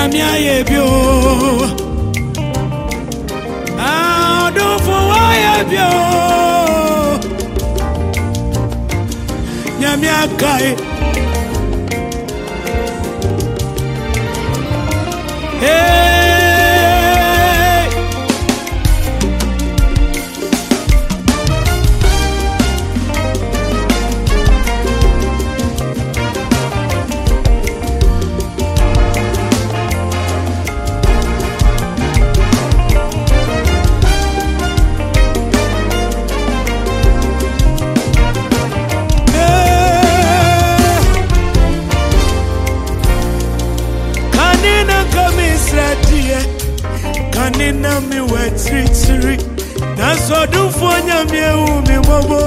Nyamia yebio. Ah, do for yebio. Nyamia kai. Hey. Kanina mi wetri na so do for nyame umi mobo.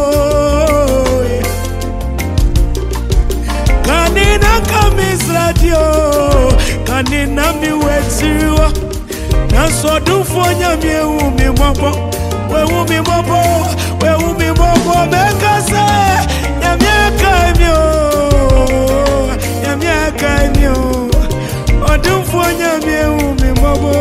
Kanina kamis radio, kanina mi wetri na so do for nyame umi mobo. We umi mobo, we umi mobo meka se nyame kamyo, nyame kamyo. Odum for nyame umi mobo.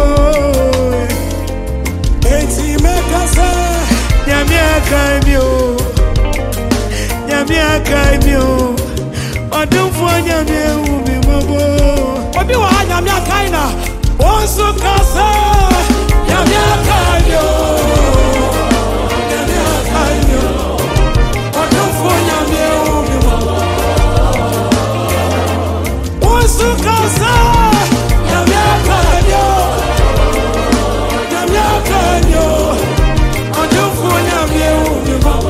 Nyamia kaimyo odum fo nyamia umi mobo obi wa nyamia kaina onso kasa nyamia kaimyo odum fo nyamia umi mobo onso kasa nyamia kaimyo odum fo nyamia umi mobo.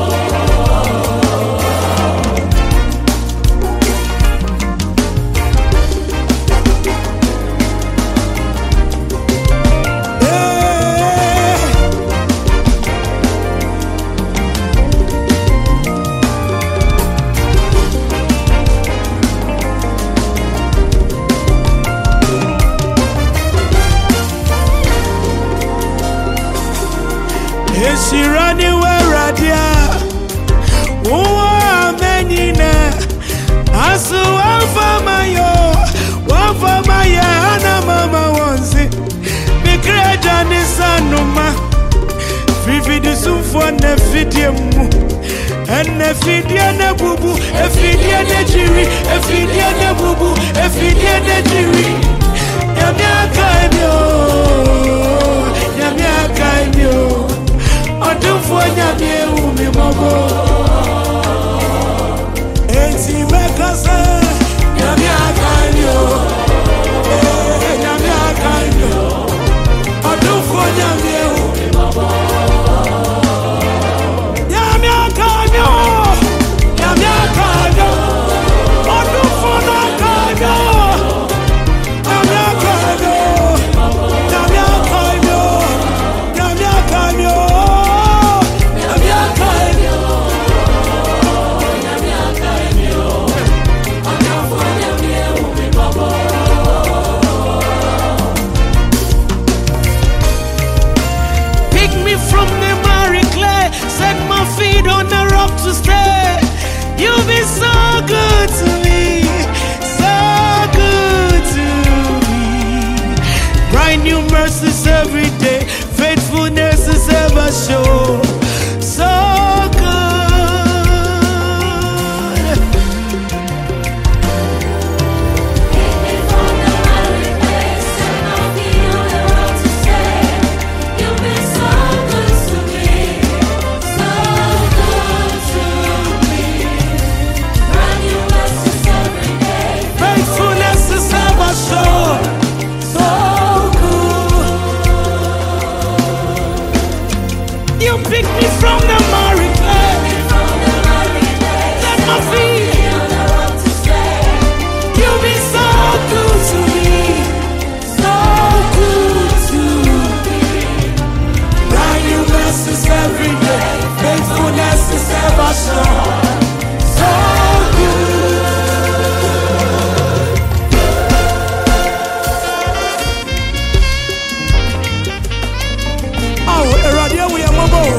Shirani weradia uwa menina asu wafama ya ana mama wanzi mikreja ni sanuma fifi di sumfo ne fidie mu ene fidie ne bubu efidie ne jiri efidie ne bubu efidie ne jiri nyamia kaimyo odum fo nyamia umi mobo enti mekasa nyamia kaimyo odum fo nyamia umi mobo nyamia kaimyo odum fo na kaimyo to stay. You've been so good to me, so good to me. Bright new mercies every day, faithfulness is ever sure. So pick me from the miry clay. Let my feet on the road to stay. You've been so good to me, so good to me. Brand new mercies every day, faithfulness is ever sure. So good. Oh, radio we are mobile.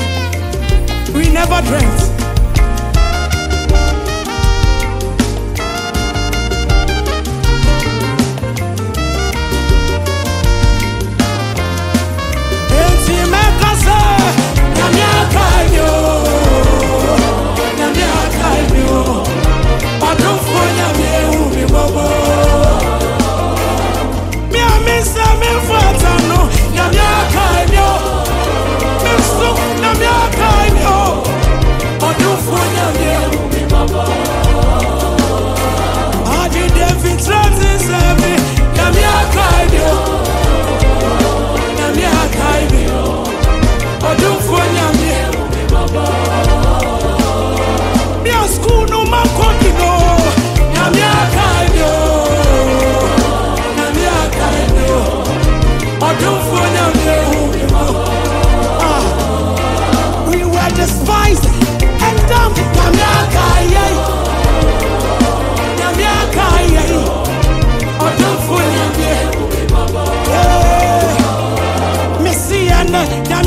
We never dreamt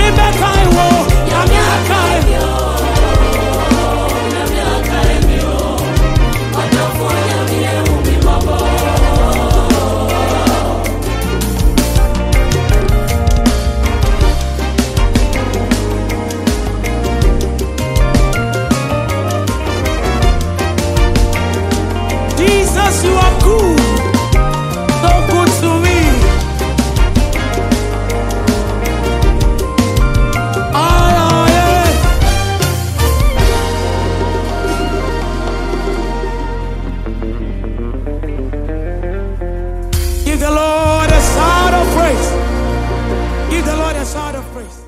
Jesus, you are good, so good to me. Give the Lord a shout of praise. Give the Lord a shout of praise.